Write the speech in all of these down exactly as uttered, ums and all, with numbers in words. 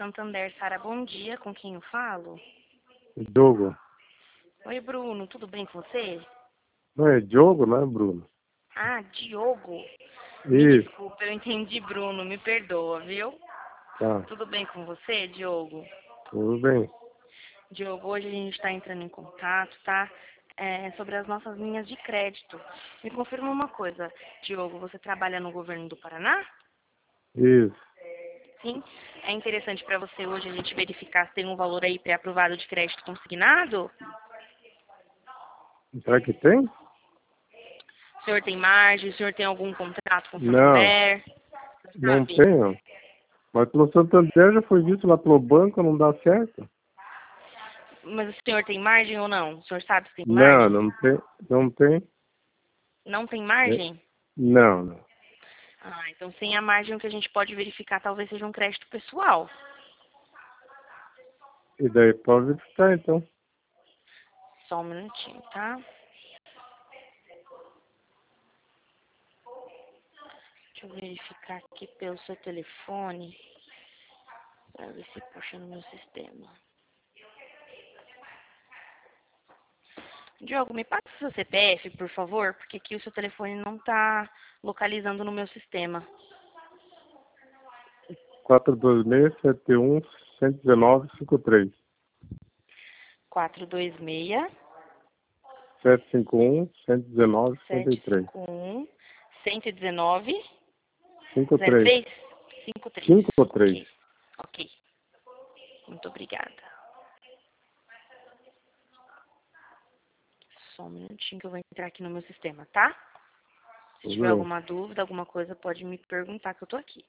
Santander. Sara, bom dia. Com quem eu falo? Diogo. Oi, Bruno. Tudo bem com você? Não é Diogo, não é Bruno? Ah, Diogo. Me Isso, desculpa, eu entendi Bruno. Me perdoa, viu? tá. Tudo bem com você, Diogo? Tudo bem. Diogo, hoje a gente está entrando em contato, tá? É, sobre as nossas linhas de crédito. Me confirma uma coisa, Diogo. Você trabalha no governo do Paraná? Isso. Sim. É interessante para você hoje a gente verificar se tem um valor aí pré-aprovado de crédito consignado? Será que tem? O senhor tem margem? O senhor tem algum contrato com o Não, Santander? não Sabe? tenho. Mas pelo Santander já foi visto lá pelo banco, não dá certo? Mas o senhor tem margem ou não? O senhor sabe se tem Não, margem? não tem. Não tem. Não tem É, margem? Não, não. Ah, então sem a margem o que a gente pode verificar talvez seja um crédito pessoal. E daí pode verificar então. Só um minutinho, tá? Deixa eu verificar aqui pelo seu telefone para ver se puxa no meu sistema. Diogo, me passa o seu C P F, por favor, porque aqui o seu telefone não está localizando no meu sistema. quatro dois seis, sete um, um nove cinco três. quatro dois seis, sete cinco um, um nove cinco sete três. cinco um, um um nove, cinco zero três. três cinco três. cinco três. Ok, ok. Muito obrigada. Só um minutinho que eu vou entrar aqui no meu sistema, tá? Se Tudo tiver bem. alguma dúvida, alguma coisa, pode me perguntar que eu tô aqui.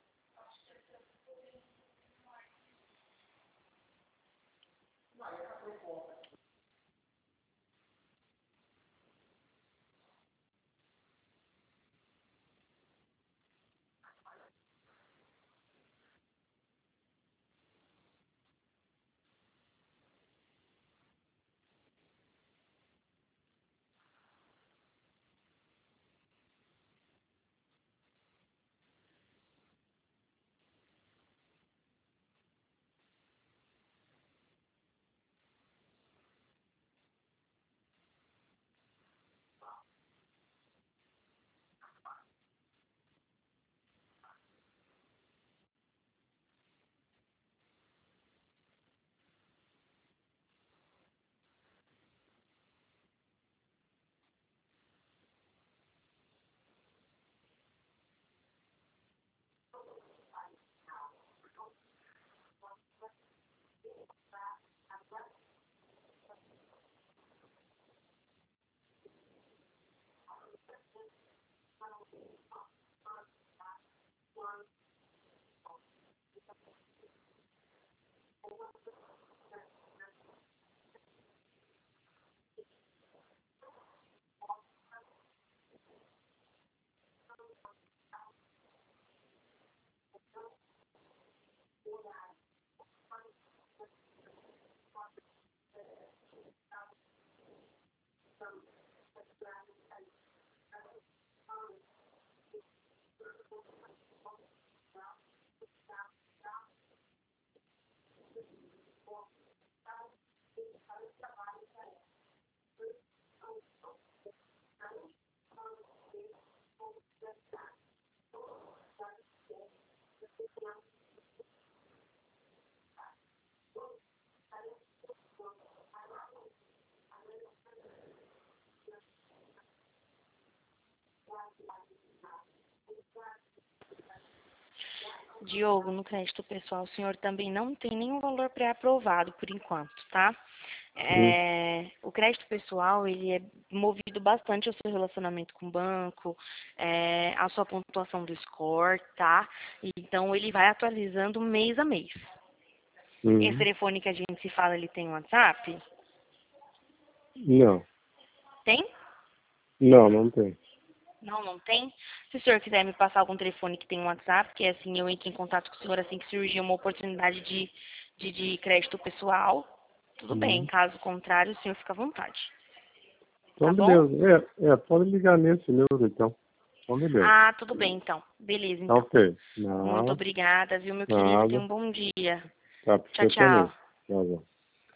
Diogo, no crédito pessoal, o senhor também não tem nenhum valor pré-aprovado por enquanto, tá? Hum. É, o crédito pessoal, ele é movido bastante ao seu relacionamento com o banco, é, à sua pontuação do score, tá? Então, ele vai atualizando mês a mês. Esse Hum. telefone que a gente se fala, ele tem WhatsApp? Não. Tem? Não, não tem. Não, não tem. Se o senhor quiser me passar algum telefone que tem um WhatsApp, que assim eu entro em contato com o senhor assim que surgir uma oportunidade de, de, de crédito pessoal, tudo bem. Hum. Caso contrário, o senhor fica à vontade. Tá Então, bom? beleza. É, é, pode ligar nesse mesmo, então. Então, beleza. Ah, tudo bem então. Beleza, Tá então. ok. Muito Não, obrigada, viu, meu querido? Tenha nada. um bom dia. Tá, pra Tchau, você também. tchau. Tchau, tchau.